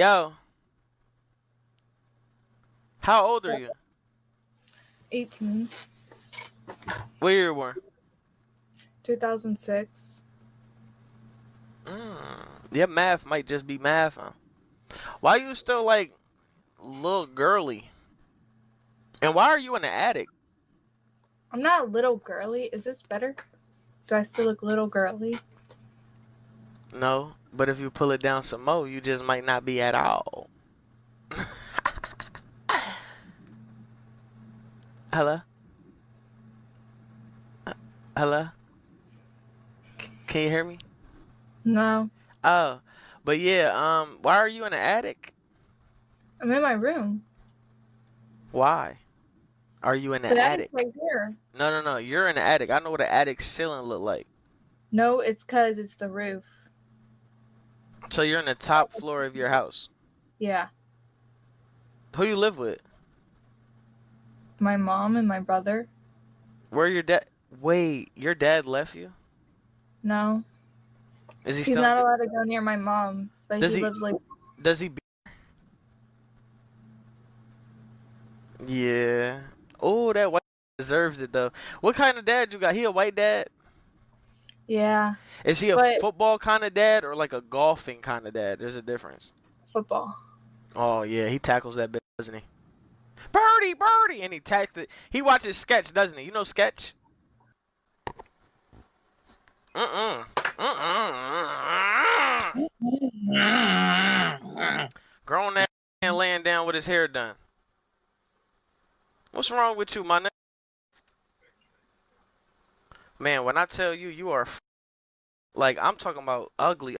Yo, how old are So, you? 18, What year you born? 2006. Your math might just be math, huh? Why you still like little girly? And why are you in the attic? I'm not a little girly. Is this better? Do I still look little girly? No, but if you pull it down some more, you just might not be at all. Hello? Hello? Can you hear me? No. Oh, but yeah, why are you in the attic? I'm in my room. Why are you in the The attic's attic? right here. No, you're in the attic. I know what the attic ceiling look like. No, it's because it's the roof. So you're in the top floor of your house. Yeah. Who you live with? My mom and my brother. Where your dad? Wait, your dad left you? No. Is he He's still? not allowed to go near my mom, but Does he he? lives like. Does he? Yeah. Oh, that white deserves it though. What kind of dad you got? He a white dad? Yeah. Is he a But football kind of dad or like a golfing kind of dad? There's a difference. football. Oh yeah, he tackles that bitch, doesn't he? Birdie, birdie, and he tackles it. He watches Sketch, doesn't he? You know Sketch? Mm-mm. Mm-mm. Grown that man laying down with his hair done. What's wrong with you, my nigga? Man, when I tell you, you are like, I'm talking about ugly.